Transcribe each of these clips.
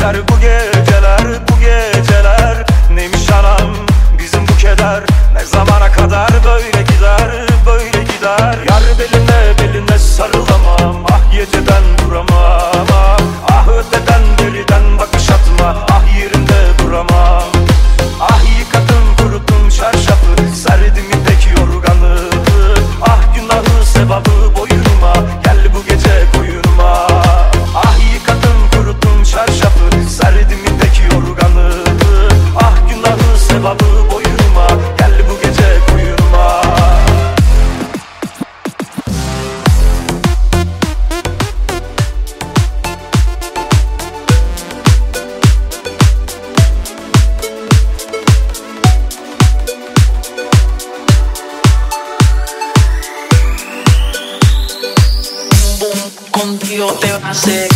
gider bu geceler, bu geceler. Neymiş anam bizim bu keder, ne zamana kadar böyle gider, böyle gider. Yar beline beline sarılamam, ah geceden duramam. Ah öteden beriden bakış atma, ah yerinde duramam. Ah yıkadım kuruttum çarşafı, serdim ipek yorganı. Ah günahı sevabı boyunuma, gel bu gece koyunuma. Ah yıkadım kuruttum çarşafı, serdim ipek yorganı. Ah günahı sevabı boyunuma, gel bu gece koyunuma. Contigo te va a hacer.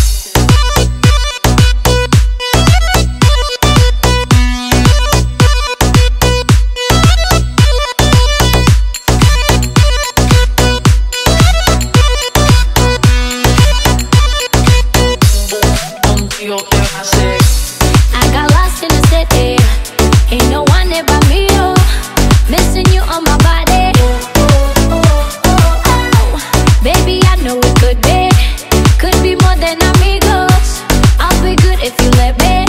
Contigo te va a hacer. I got lost in the city, ain't no one there but me, oh. Missing you on my body, baby, I know it could be more than amigos. I'll be good if you let me.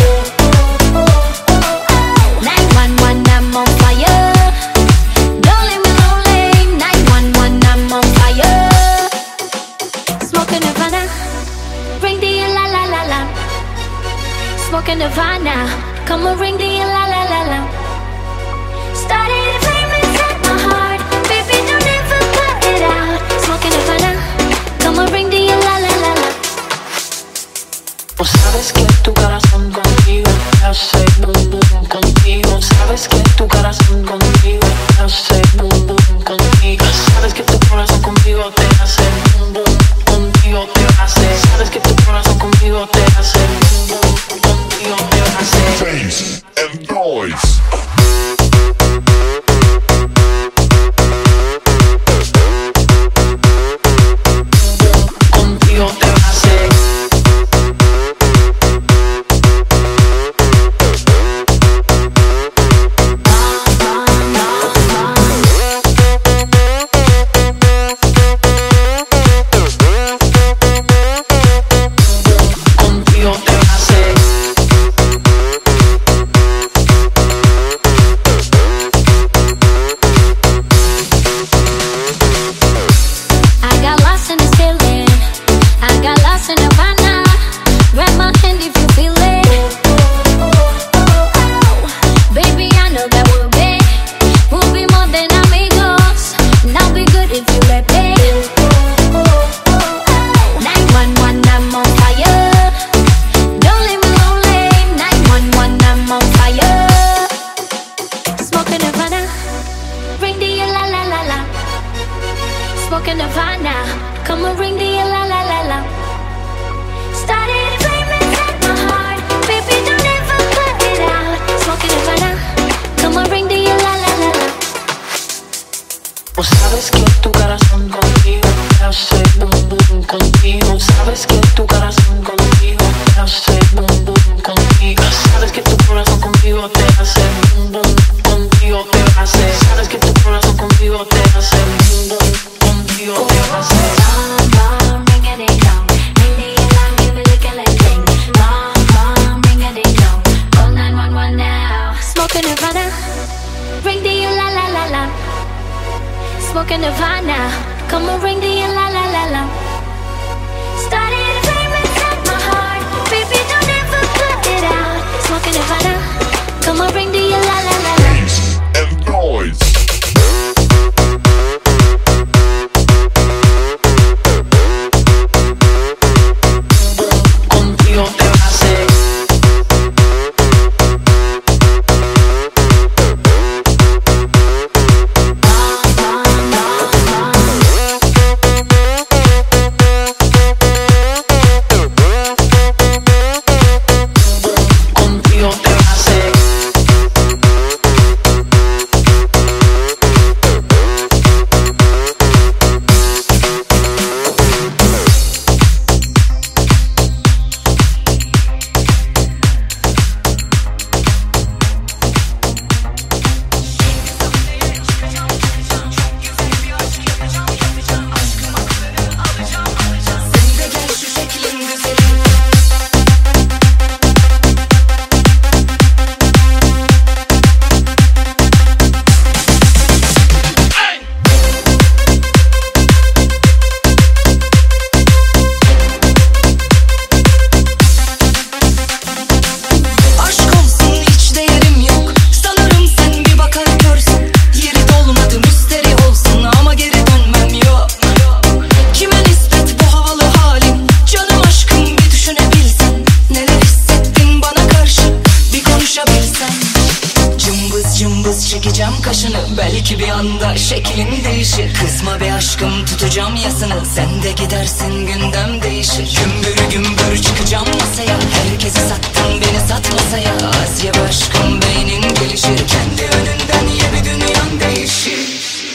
911, I'm on fire. Don't leave me lonely. 911, I'm on fire. Smoking Nirvana, ring the la la la la. Smoking Nirvana, come on ring the la la la la. Started a flame inside my heart, baby, don't ever put it out. Smoking Nirvana, come on ring the la la la la. Pues sabes que tu corazón contigo te hace boom boom contigo. Sabes que tu corazón contigo te hace boom boom contigo. Sabes que tu corazón contigo te hace boom boom contigo te hace. Sabes que tu corazón contigo te hace boom boom contigo te hace. Bass and noise. Contigo te hace. Contigo te hace. I got lost in this feeling, I got lost in Nirvana. Grab my hand if you feel it. Baby, I know that we'll be more than amigos. And I'll be good if you let me. 911, I'm on fire. Don't leave me lonely. 911, I'm on fire. Smoking Nirvana, ring the la la la la. Smoking Nirvana, come on ring the la la la la. Started a flame inside my heart, baby, don't ever put it out. Smoking Nirvana, come on ring the la la la la. Pues sabes que tu corazón contigo te hace boom boom contigo. Sabes que tu corazón contigo te hace boom boom contigo. Sabes que tu corazón contigo te hace boom boom contigo te hace. Sabes que tu corazón contigo te hace boom boom contigo te hace. Bum, bum, ring a ding dong, ring the alarm, give a lick a lick ding. Bum, bum, ring a ding dong, call 911 now. Smoking Nirvana, ring the la la la la. Smoking Nirvana, come on ring the la la la la. Started a flame inside my heart, baby, don't ever put it out. Smoking Nirvana, come on ring the la la la la. Bass and noise. Contigo te hace. çekeceğim kaşını, belki bir anda şeklin değişir. Kızma be aşkım, tutacağım yasını, sen de gidersin gündem değişir. Gümbür gümbür çıkacağım masaya, herkesi sattın beni sat masaya. Az ye be aşkım, beynin gelişir, kendi önünden ye bir dünyan değişir.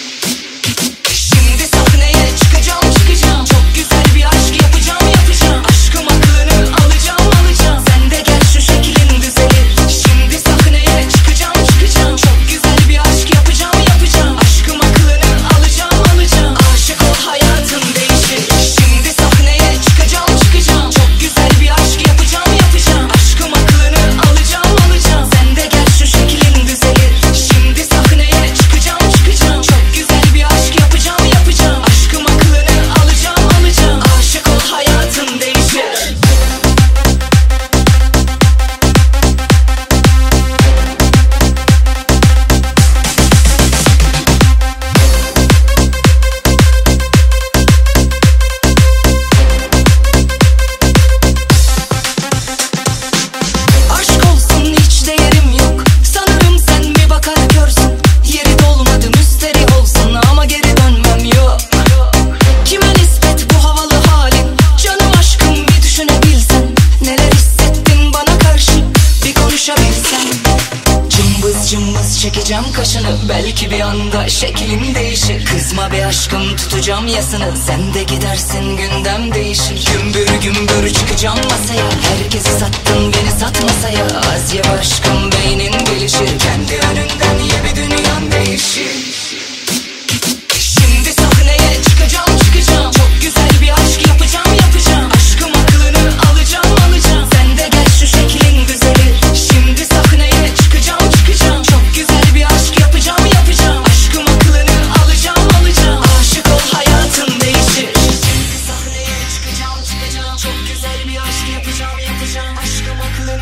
Şimdi sahneye çıkacağım çıkacağım, çok güzel bir aşk yapacağım yapacağım. Aşkım aklını alacağım alacağım, sen de gel şu şeklin düzelir. Şimdi sahneye çıkacağım çıkacağım, çok güzel bir aşk yapacağım yapacağım. Aşkım aklını alacağım alacağım, aşık ol hayatın değişir. Şimdi sahneye çıkacağım çıkacağım, çok güzel bir aşk yapacağım yapacağım. Aşkım aklını alacağım alacağım, sen de gel şu şeklin düzelir. Şimdi sahneye çıkacağım çıkacağım, çok güzel bir aşk yapacağım yapacağım. Aşkım aklını alacağım alacağım, aşık ol hayatın değişir. Aşk olsun hiç değerim yok, sanırım sen bir bakar görsün. Yeri dolmadı müsteri olsun ama geri dönmem yok. Kime nispet bu havalı halin, canım aşkım bir düşünebilsen. Neler hissettin bana karşı, bir konuşabilsen. Cımbız cımbız çekeceğim kaşını, belki bir anda şeklin değişir. Kızma be aşkım, tutacağım yasını, sen de gidersin gündem değişir. Gümbür gümbür çıkacağım masaya, herkesi sattın beni sat masaya. Az ye be aşkım, beynin gelişir, kendi önünden ye bir dünyan değişir. Şimdi sahneye çıkacağım çıkacağım, çok güzel bir aşk yapacağım yapacağım. Aşkım aklını alacağım alacağım, sen de gel şu şeklin düzelir. Şimdi sahneye çıkacağım çıkacağım, çok güzel bir aşk yapacağım yapacağım. Aşkım aklını alacağım alacağım, aşık ol hayatın değişir. Şimdi sahneye çıkacağım çıkacağım, çok güzel bir aşk yapacağım yapacağım. Aşkım aklını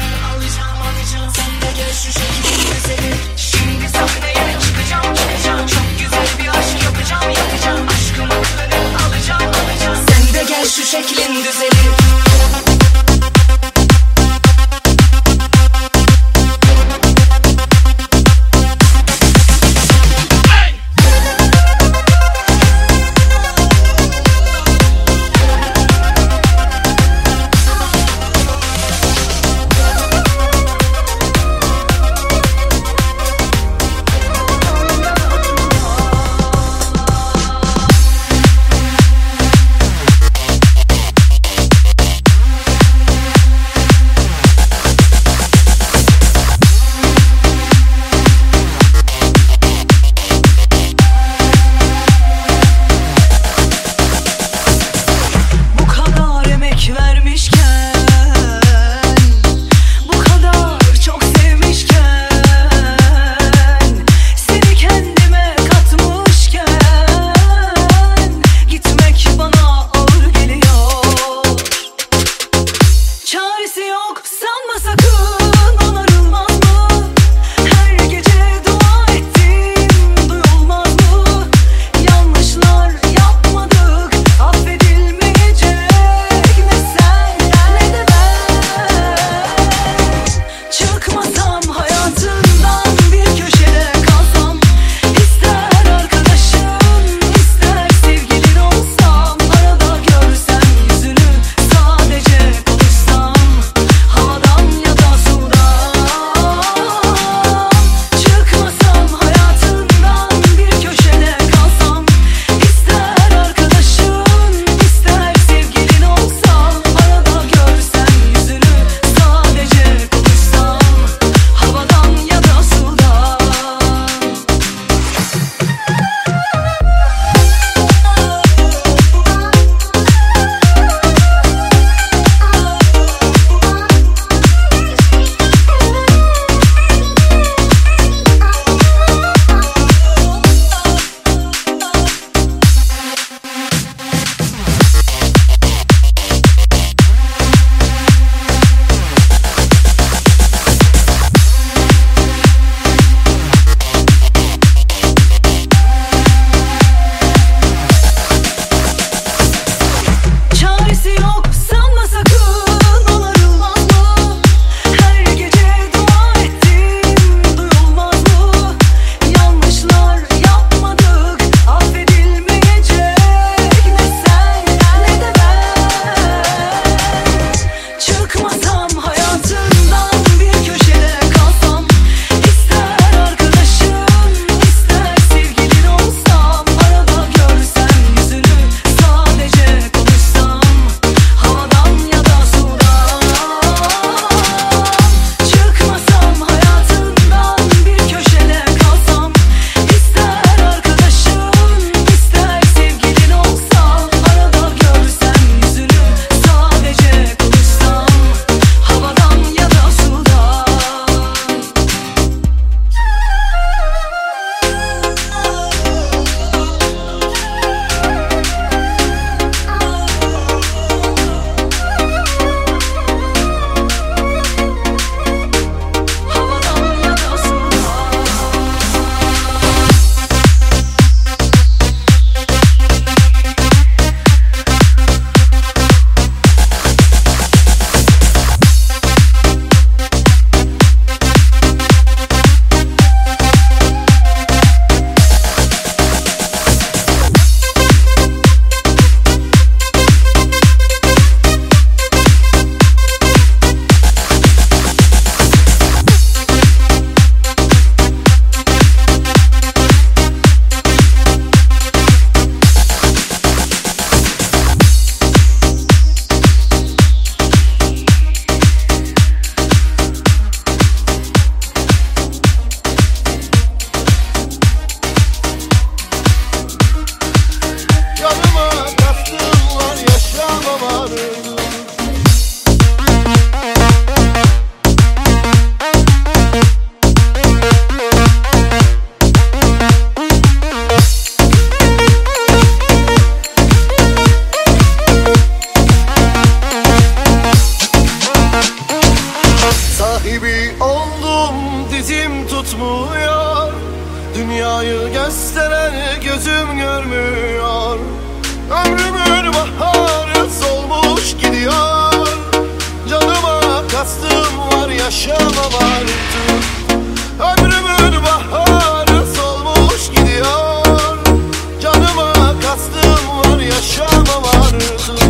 gibi oldum, dizim tutmuyor. Dünyayı gösteren gözüm görmüyor. Ömrümün baharı solmuş gidiyor. Canıma kastım var, yaşamam artık. Ömrümün baharı solmuş gidiyor. Canıma kastım var, yaşamam artık.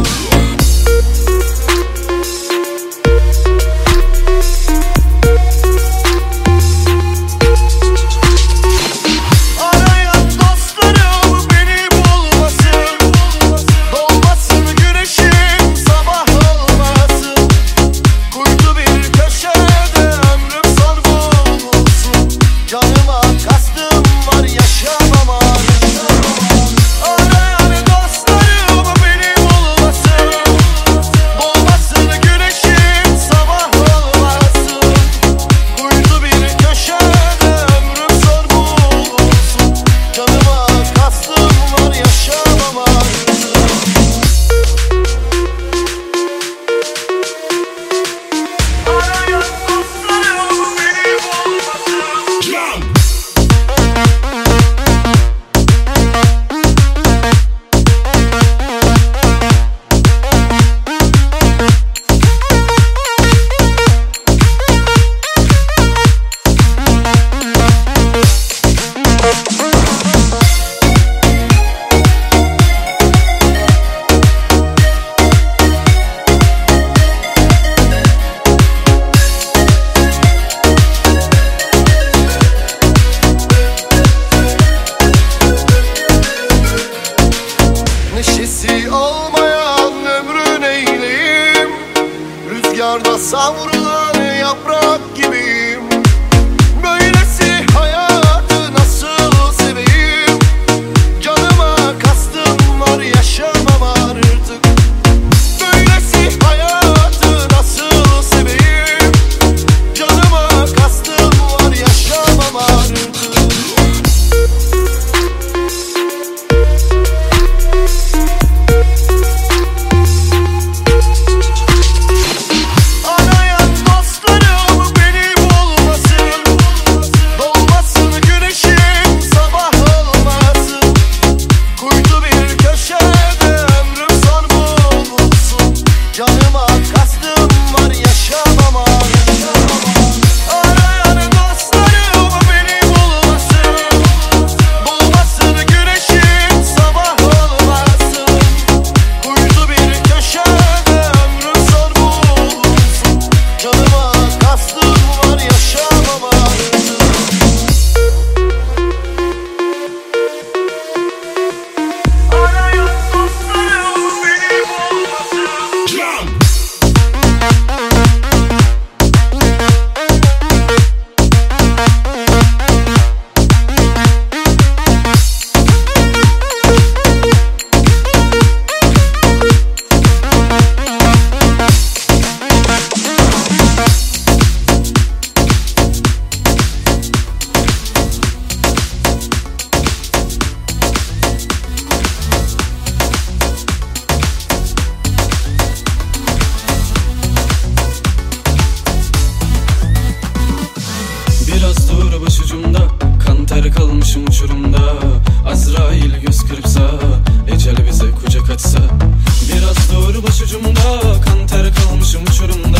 Rüzgarda savrulan yaprak gibiyim. Böylesi hayatı nasıl seveyim? Canıma kastım var, yaşamam artık. Böylesi hayatı nasıl seveyim? Canıma kastım var, yaşamam artık. Başucumda kan ter kalmışım uçurumda. Azrail göz kırpsa, ecel bize kucak açsa. Biraz dur başucumda, kan ter kalmışım uçurumda.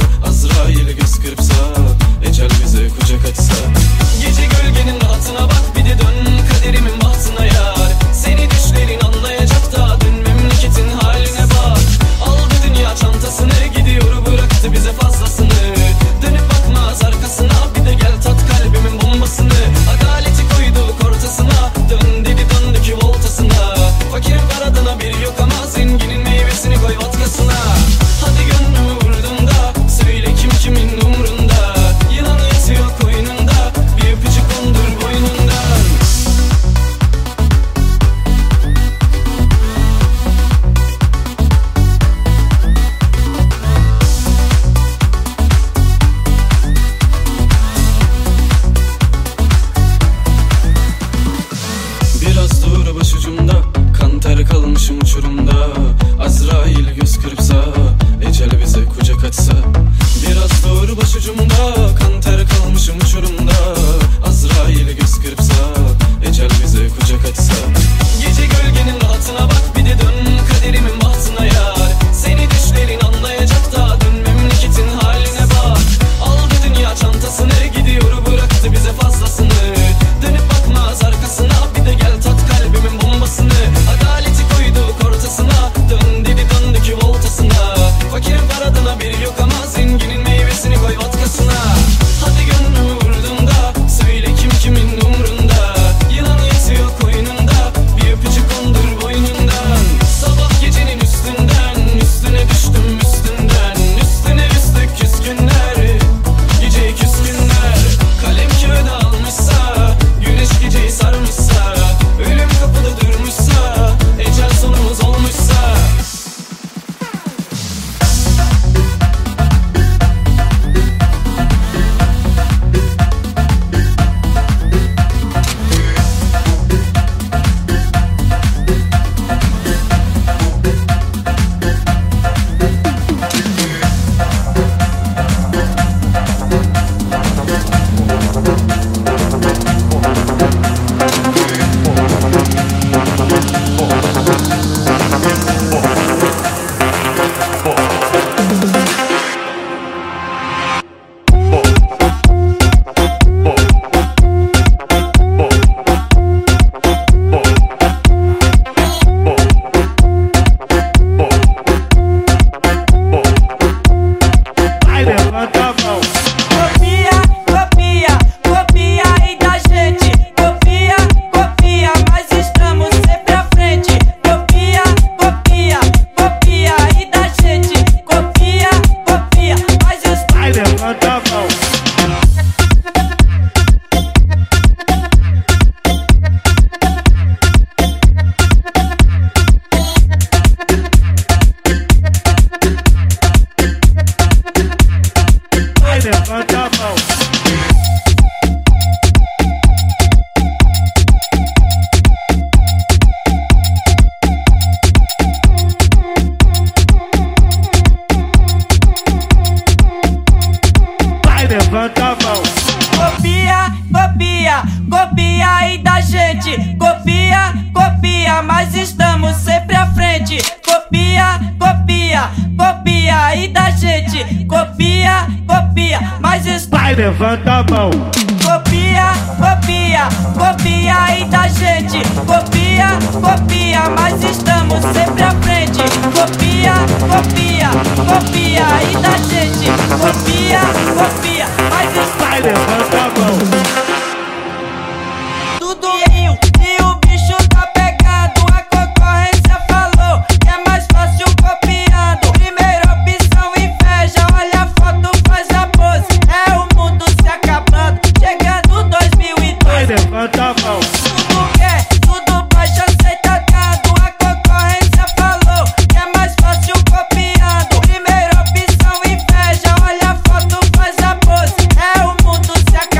Azrail göz kırpsa, ecel bize kucak açsa. Gece gölgenin rahatına bak, bir de dön kaderimin bahtına yar. Seni düşlerin anlayacak da, dön memleketin haline bak. Aldı dünya çantasını, gidiyor bıraktı bize fazlasını. Dönüp bakmaz arkasına, bir de gel tat kalbimin bombasını. Adaleti koyduk ortasına, dön dedi döndü ki voltasına. Fakirin paradına bir yok ama, zenginin meyvesini koy vodkasına. Hadi gönlümü vurdum da, söyle kim kimin umrunda. kaçsa. Gece gölgenin rahatına bak, bir de dön kaderimin bahtına yar. Seni düşlerin anlayacak da dön memleketin haline bak. Aldı dünya çantasını, gidiyor bıraktı bize fazlasını. Dönüp bakmaz arkasına, bir de gel tat kalbimin bombasını. Adaleti koyduk ortasına, dön dedi döndü ki voltasına. Fakirin paradına bir yok ama zenginin meyvesini koy vodkasına. Hadi gönlümü vurdum da söyle kim kimin umrunda. Yılan yatıyor koynunda, bir öpücük kondur boynundan. Sabah gecenin üstünden, üstüne düştüm üstünden. Üstüne üstlük küskünler, geceyi küskünler. Kalem kağıda almışsa, güneş geceyi sarmışsa. Ölüm kapıda durmuşsa, ecel sonumuz olmuşsa. Copia aí da gente, copia, copia, mas estamos sempre à frente. Copia, copia, copia aí da gente, copia, copia, mas estamos. Vai, levanta a mão. Copia, copia, copia aí da gente, copia, copia, mas estamos sempre à frente. Copia, copia, copia aí da gente, copia, copia, mas estamos. Vai, levanta a mão. Tudo e o bicho tá pegado. A concorrência falou que é mais fácil copiando. Primeira opção, inveja. Olha a foto, faz a pose. É o mundo se acabando. Chegando 2002. Levanta a mão. Tudo quer, tudo baixa, aceita dado. A concorrência falou que é mais fácil copiando. Primeira opção, inveja. Olha a foto, faz a pose. É o mundo se acabando.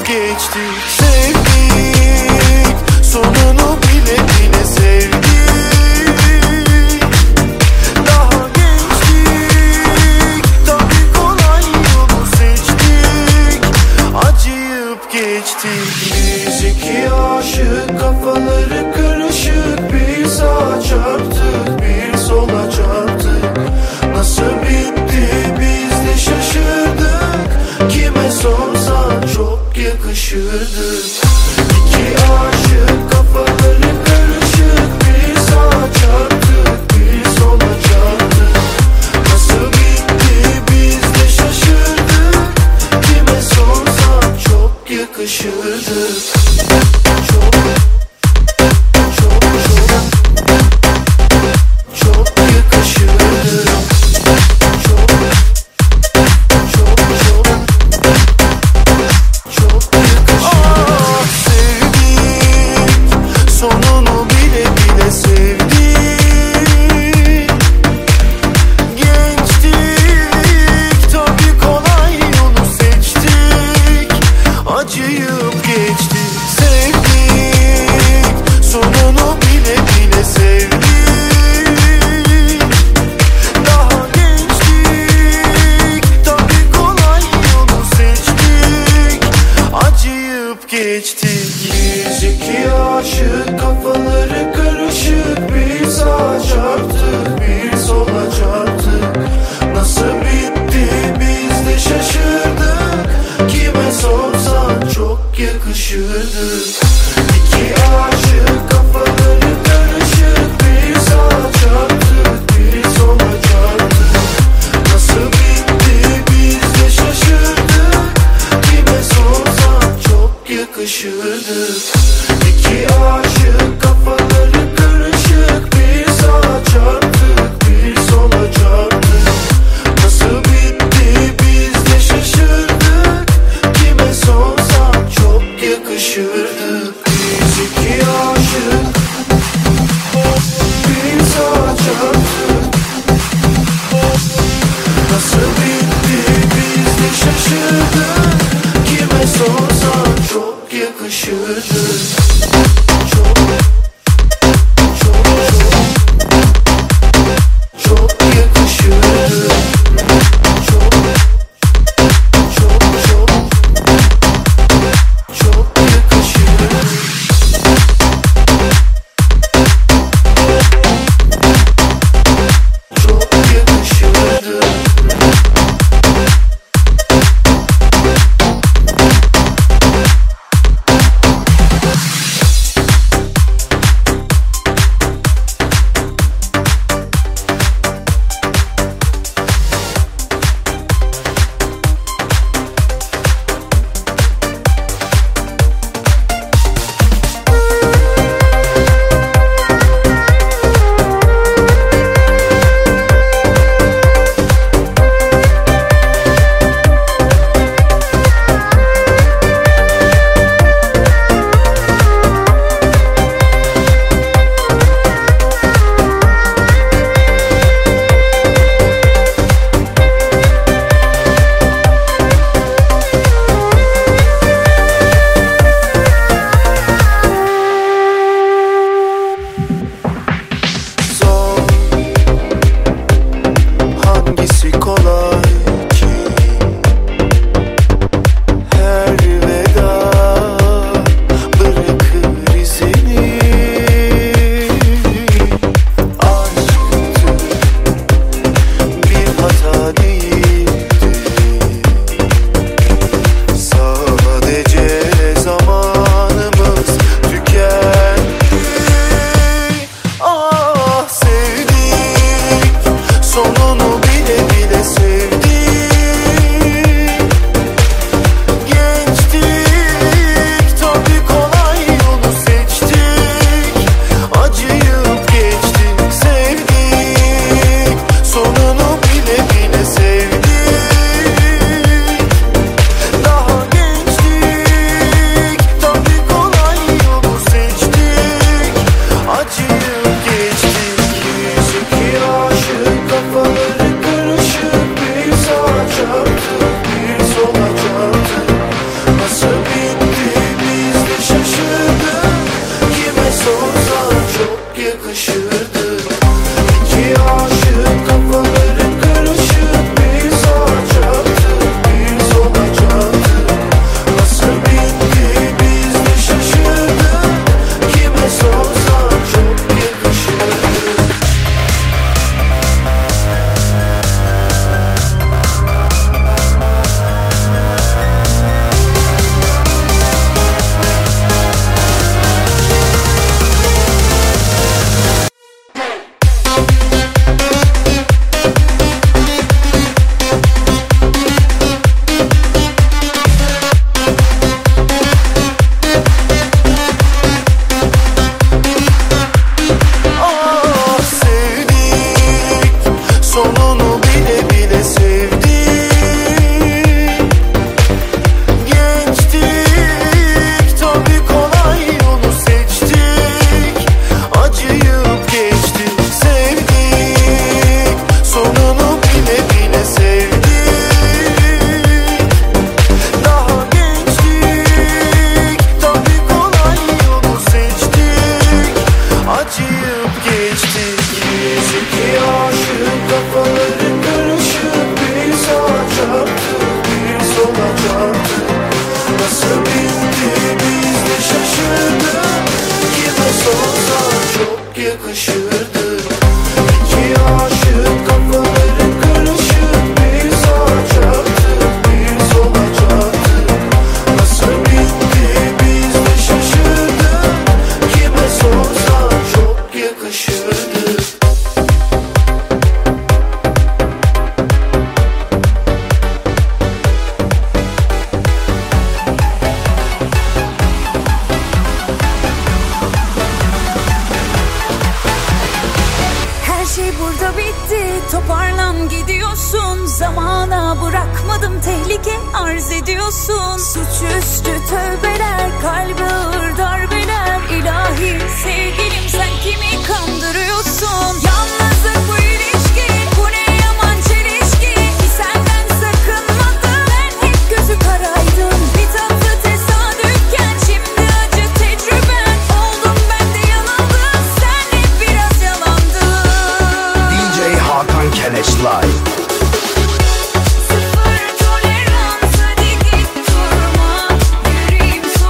geçtik. Sevdik, sonunu bile bile sevdik. Daha gençtik, tabii kolay yolu seçtik. Acıyıp geçtik. Biz iki aşık, kafaları karışık. Bir sağa çarptık, bir sola çarptık. Nasıl bitti biz de şaşırdık. Kime sorsan çok yakışırdık. İki aşık, kafaları karışık. Bir sağa çarptık, bir sola çarptık. Nasıl bitti biz de şaşırdık. Kime sorsan çok yakışırdık. Acıyıp geçtik. Sevdik, sonunu bile bile sevdik. Daha gençtik, tabii kolay yolu seçtik. Acıyıp geçtik. Biz iki aşık, kafaları karışık. Bir sağa çarptık, bir sola çarptık. Nasıl bitti biz de şaşırdık. Kime sorsan çok yakışırdık. İki aşık, kafaları karışık. Bir sağa çarptık, bir sola çarptık. Nasıl bitti biz de şaşırdık. Kime sorsan çok yakışırdık. İki aşık, kafaları karışık. Bir sağa çarptık, bir sola çarptık. Nasıl bitti biz de şaşırdık. Kime sorsan çok yakışırdık. Biz iki aşık, bir sağa çarptık. Nasıl bitti biz de şaşırdık. Kime sorsan çok yakışırdık. Çok yakışırdık. toparlan gidiyorsun. Zamana bırakmadım tehlike arz ediyorsun. Suçüstü tövbeler, kalbe ağır darbeler. İlahi sevgilim sen kimi kandırıyorsun? Yalnızlık bu ilişki, bu ne yaman çelişki. Ki senden sakınmadım, ben hep gözü karaydım. Bir tatlı tesadüfken şimdi acı tecrüben. Oldum ben de yanıldım, sen hep biraz yalandın. DJ Hakan Keleş Live. Sıfır tolerans, hadi git durma. Yüreğim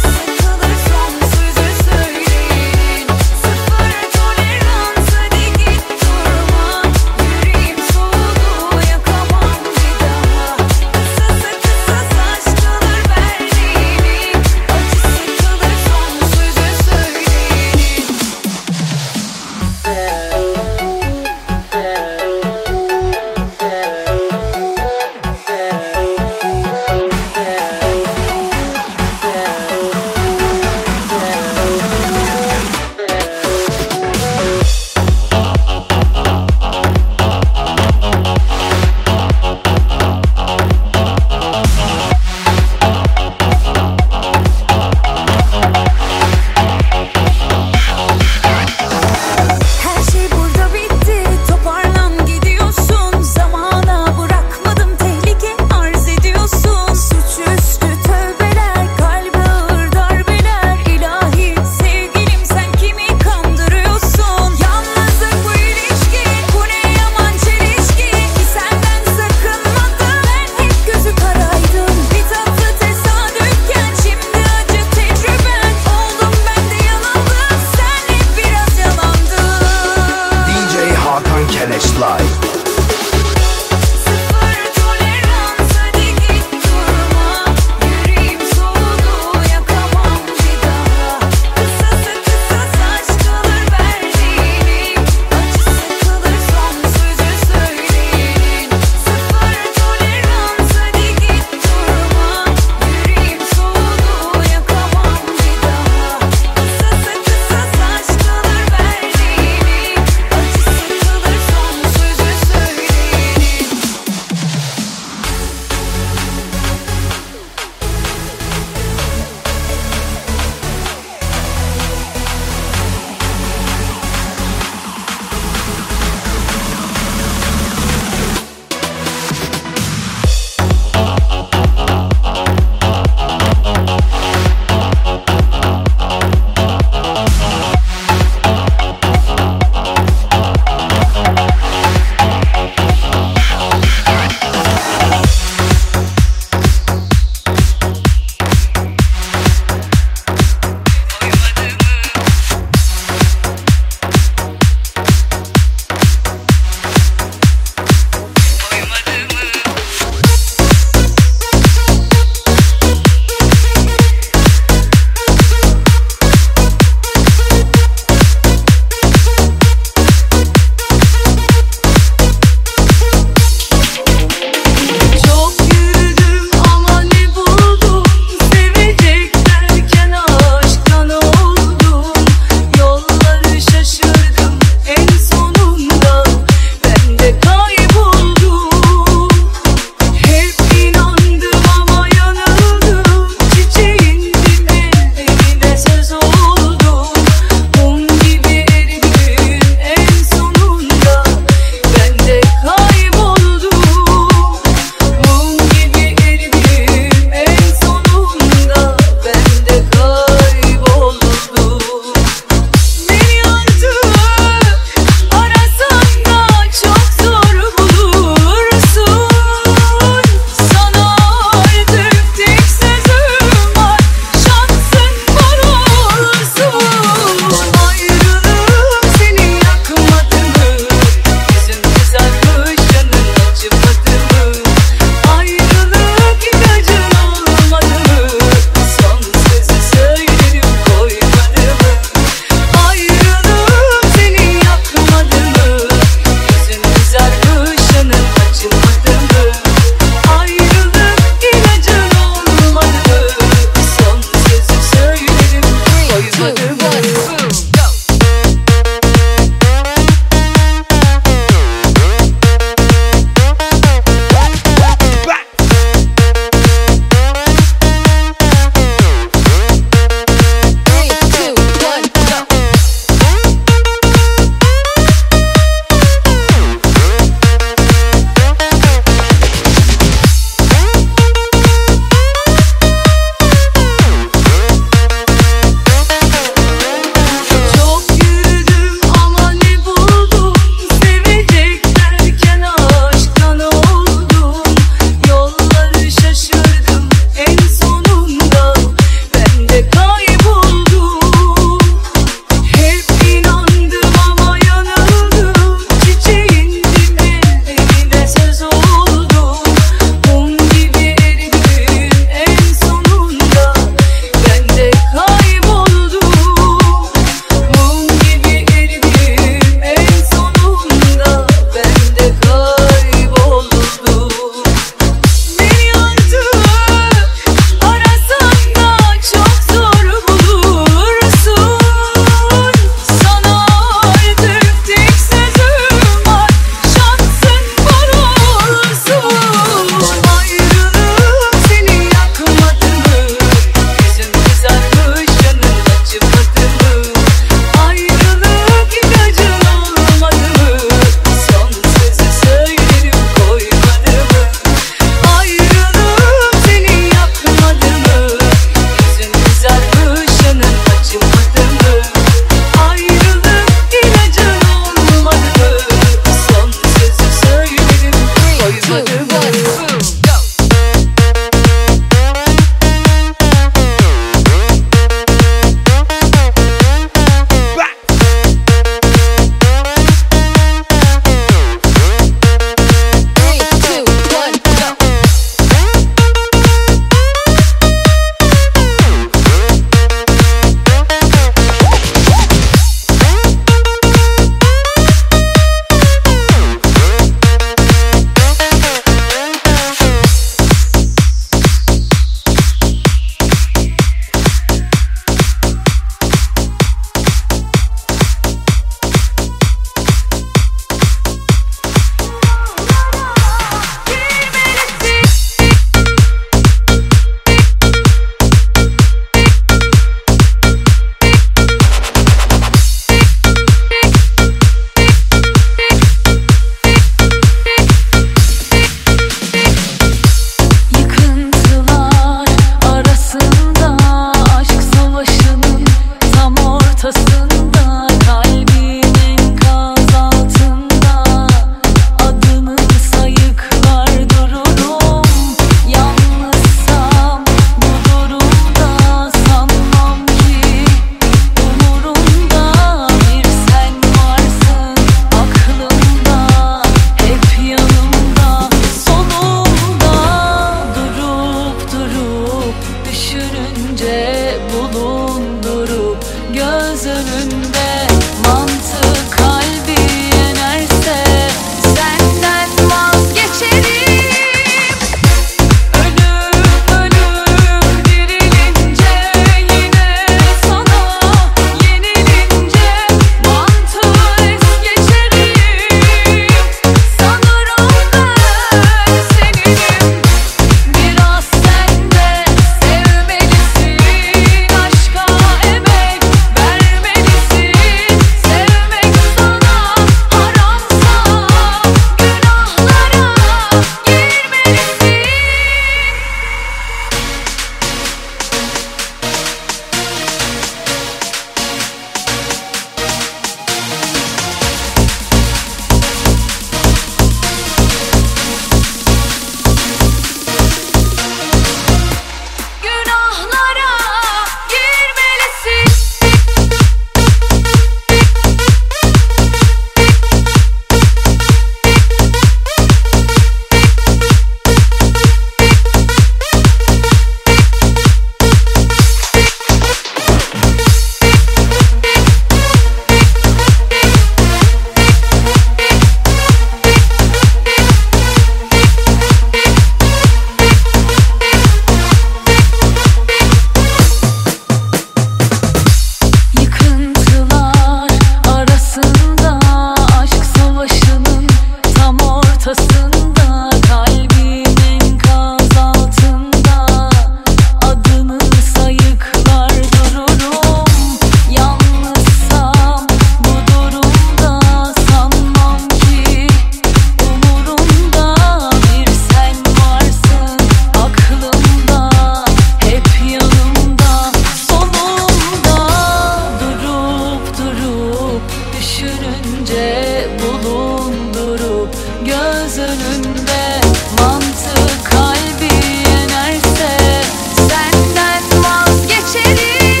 göz önünde mantık kalbi yenerse senden vazgeçerim.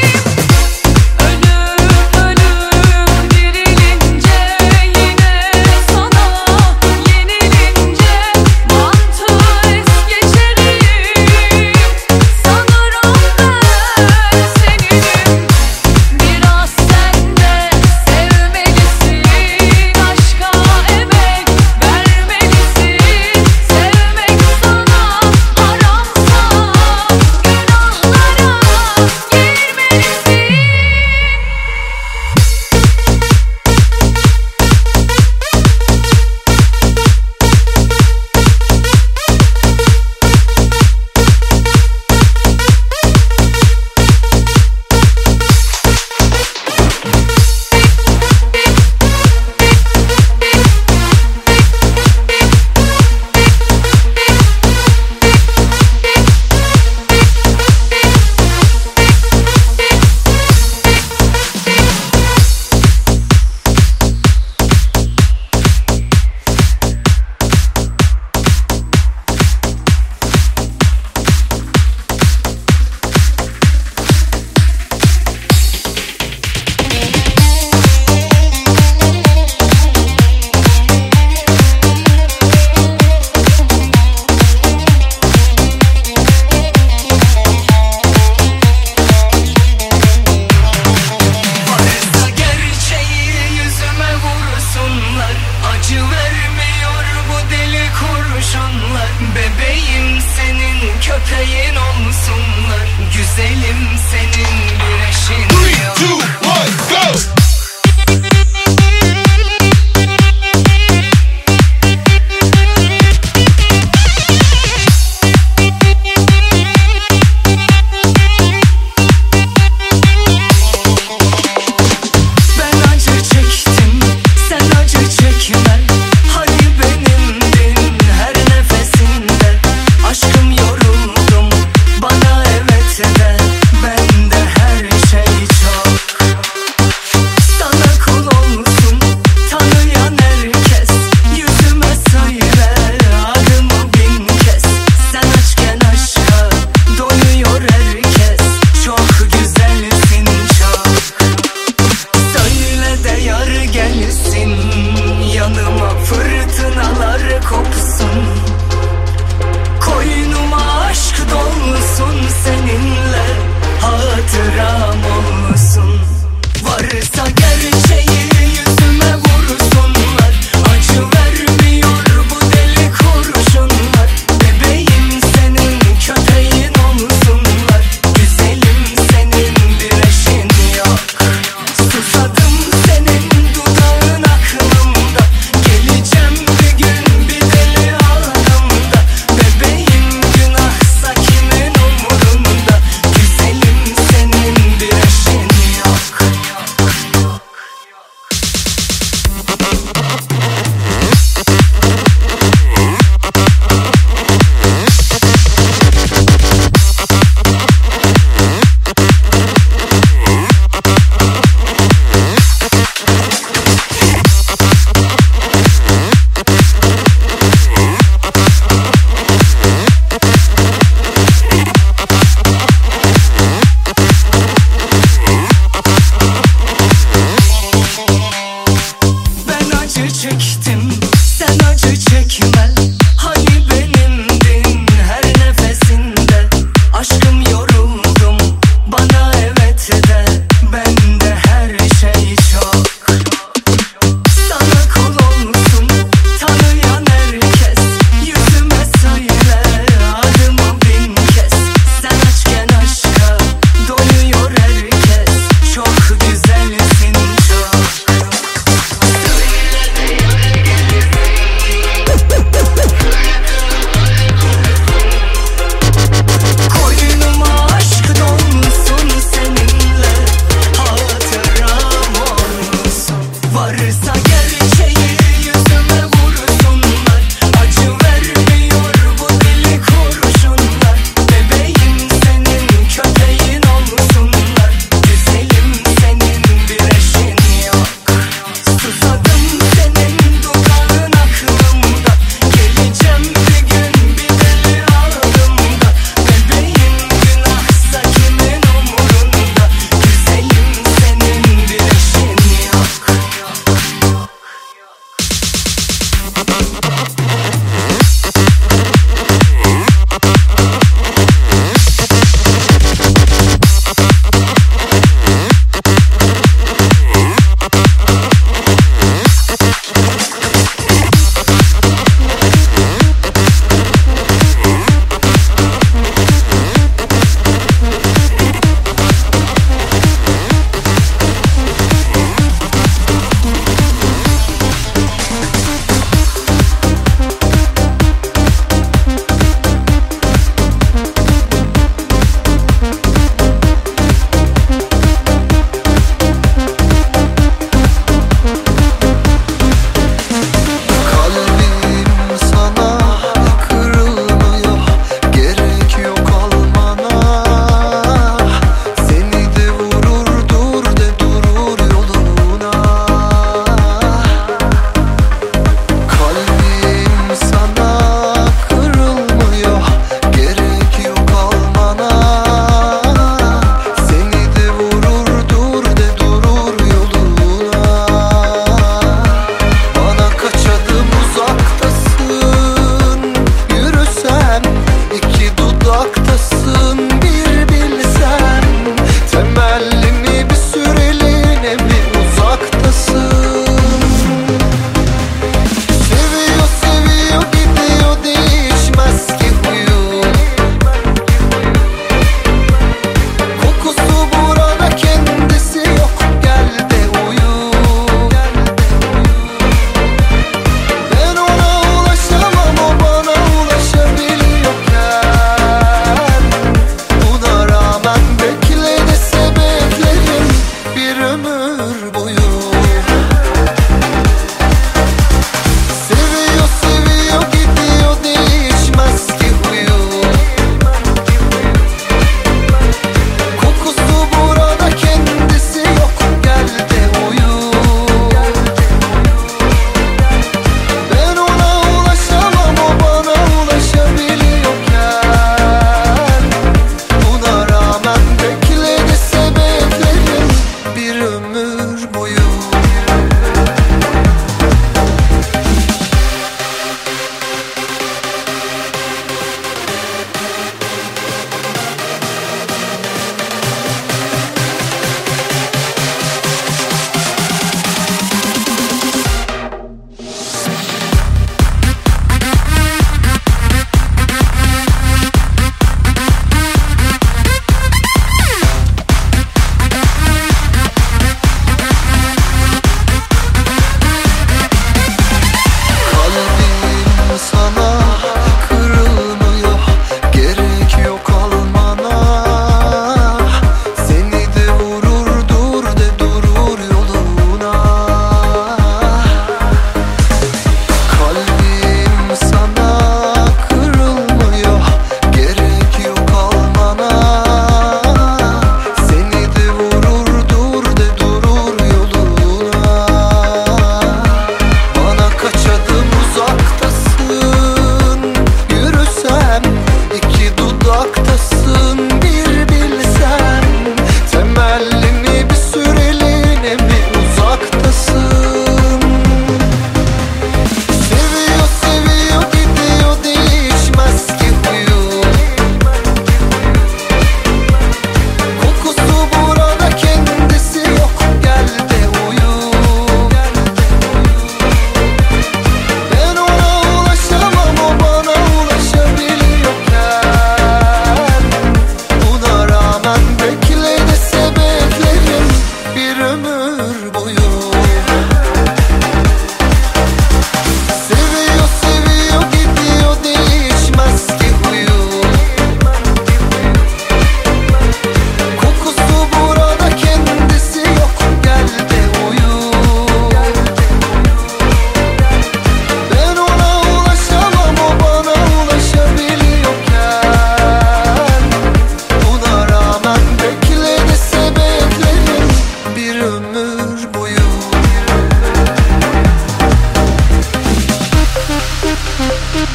Ölüm ölüm dirilince yine sana yenilince mantı es geçerim. Sanırım ben seninim. Biraz sen de sevmelisin, aşka emek vermelisin.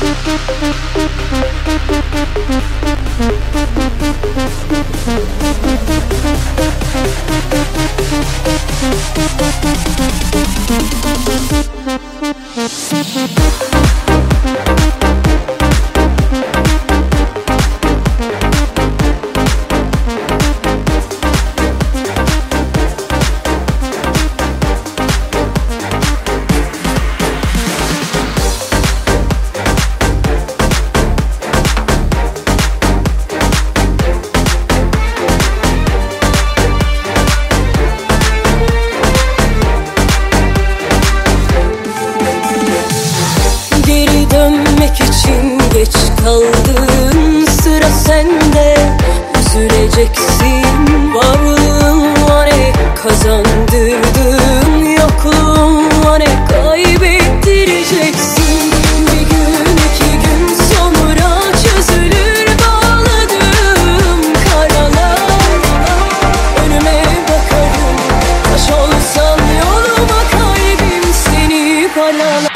kaldın, sıra sende. Üzüleceksin, varlığın var kazandırdın, yokluğun var kaybettireceksin. Bir gün iki gün sonra çözülür bağladığım karalar. Önüme bakarım, taş olsam yoluma kalbim seni paralar.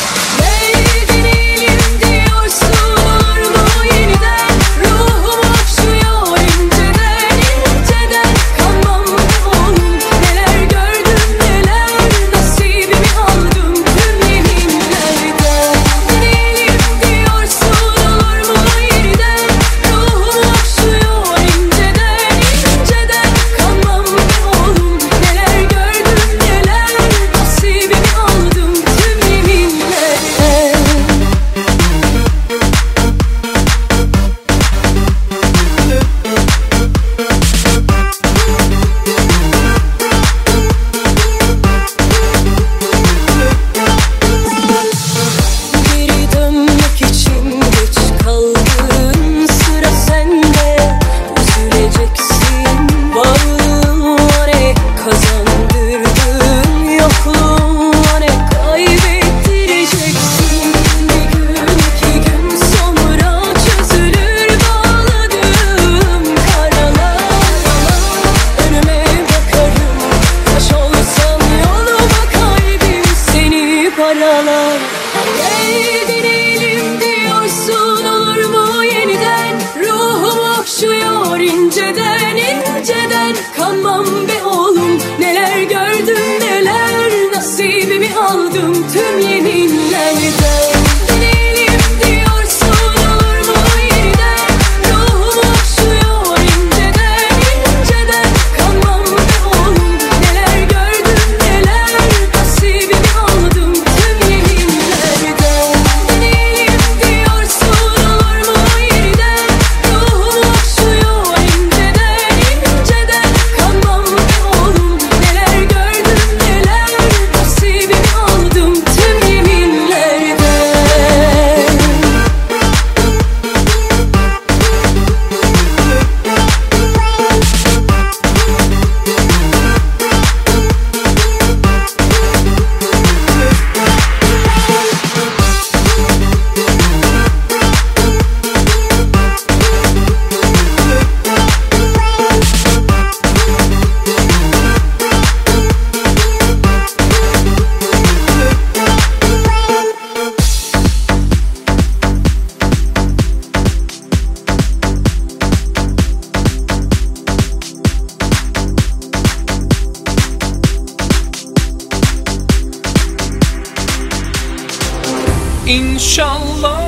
İnşallah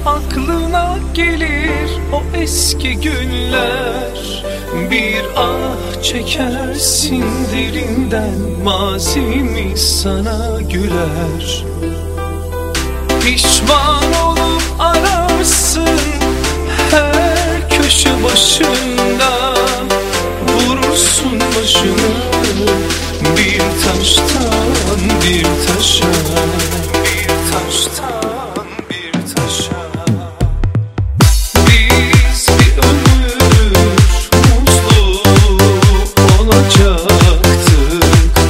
aklına gelir o eski günler. Bir ah çekersin derinden, mazimiz sana güler. Pişman olup ararsın her köşe başında, vurursun başını bir taştan bir taşa, bir taştan.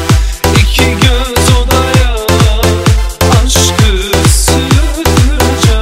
Aşkı sığdıracak.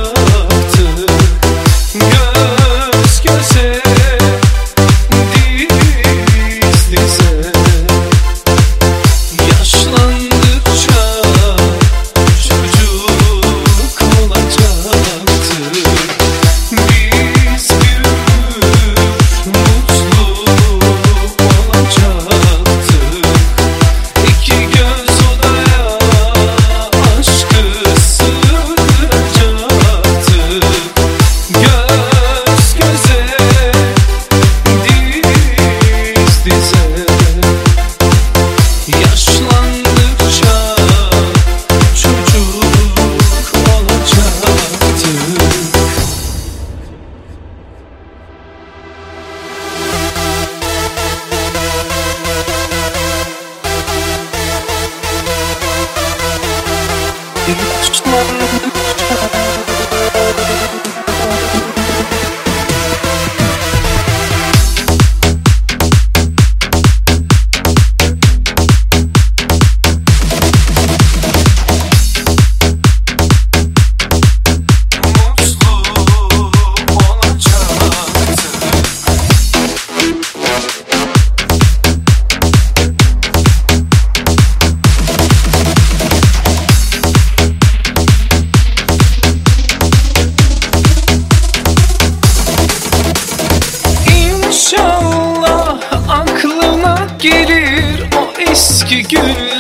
gelir o eski günler.